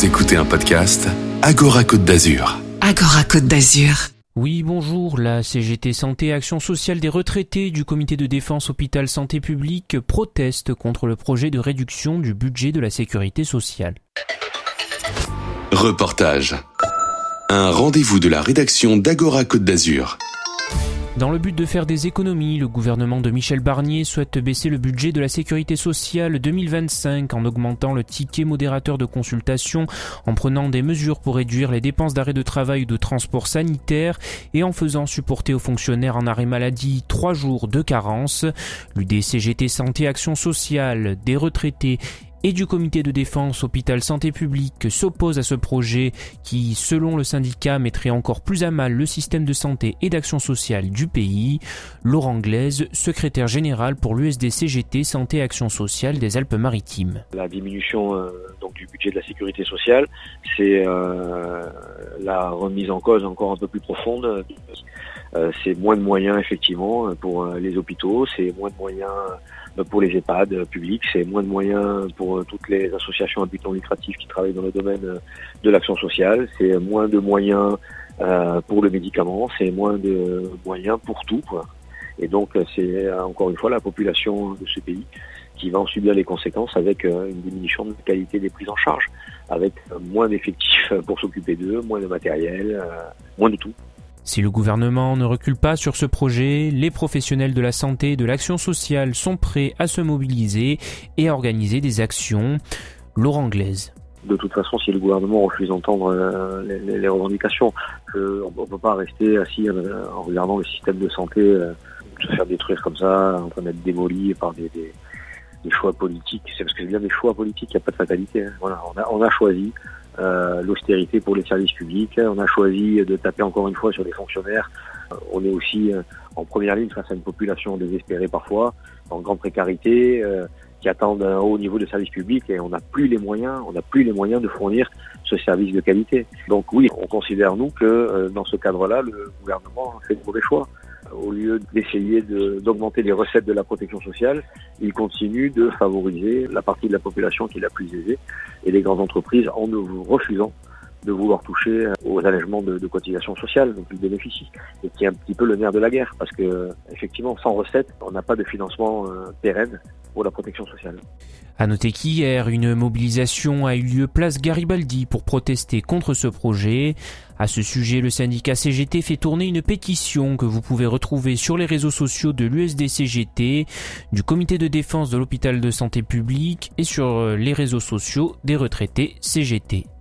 Vous écoutez un podcast Agora Côte d'Azur. Agora Côte d'Azur. Oui, bonjour. La CGT Santé Action Sociale des retraités du Comité de défense Hôpital Santé Publique proteste contre le projet de réduction du budget de la sécurité sociale. Reportage. Un rendez-vous de la rédaction d'Agora Côte d'Azur. Dans le but de faire des économies, le gouvernement de Michel Barnier souhaite baisser le budget de la sécurité sociale 2025 en augmentant le ticket modérateur de consultation, en prenant des mesures pour réduire les dépenses d'arrêt de travail ou de transport sanitaire et en faisant supporter aux fonctionnaires en arrêt maladie 3 jours de carence. L'UDCGT Santé Action Sociale des retraités et du Comité de défense Hôpital Santé Publique s'oppose à ce projet qui, selon le syndicat, mettrait encore plus à mal le système de santé et d'action sociale du pays. Laurent Glaise, secrétaire général pour l'USD-CGT Santé Action Sociale des Alpes-Maritimes. La diminution du budget de la sécurité sociale, c'est la remise en cause encore un peu plus profonde. C'est moins de moyens effectivement pour les hôpitaux, c'est moins de moyens pour les EHPAD publics, c'est moins de moyens pour toutes les associations à but non lucratif qui travaillent dans le domaine de l'action sociale, c'est moins de moyens pour le médicament, c'est moins de moyens pour tout, quoi. Et donc c'est encore une fois la population de ce pays qui va en subir les conséquences avec une diminution de la qualité des prises en charge, avec moins d'effectifs pour s'occuper d'eux, moins de matériel, moins de tout. Si le gouvernement ne recule pas sur ce projet, les professionnels de la santé et de l'action sociale sont prêts à se mobiliser et à organiser des actions. Laurent Glaise. De toute façon, si le gouvernement refuse d'entendre les revendications, on ne peut pas rester assis en regardant le système de santé se faire détruire comme ça, en train d'être démoli par des choix politiques. C'est parce que c'est bien des choix politiques, il n'y a pas de fatalité. Hein. Voilà, on a choisi l'austérité pour les services publics, on a choisi de taper encore une fois sur les fonctionnaires. On est aussi en première ligne face à une population désespérée parfois, en grande précarité, qui attendent un haut niveau de service public et on n'a plus les moyens de fournir ce service de qualité. Donc oui, on considère nous que dans ce cadre-là, le gouvernement fait de mauvais choix. Au lieu d'essayer d'augmenter les recettes de la protection sociale, il continue de favoriser la partie de la population qui est la plus aisée et les grandes entreprises en refusant de vouloir toucher aux allègements de cotisations sociales dont ils bénéficient et qui est un petit peu le nerf de la guerre parce que effectivement sans recettes on n'a pas de financement pérenne pour la protection sociale. À noter qu'hier, une mobilisation a eu lieu place Garibaldi pour protester contre ce projet. À ce sujet, le syndicat CGT fait tourner une pétition que vous pouvez retrouver sur les réseaux sociaux de l'USD-CGT, du Comité de défense de l'Hôpital de Santé Publique et sur les réseaux sociaux des retraités CGT.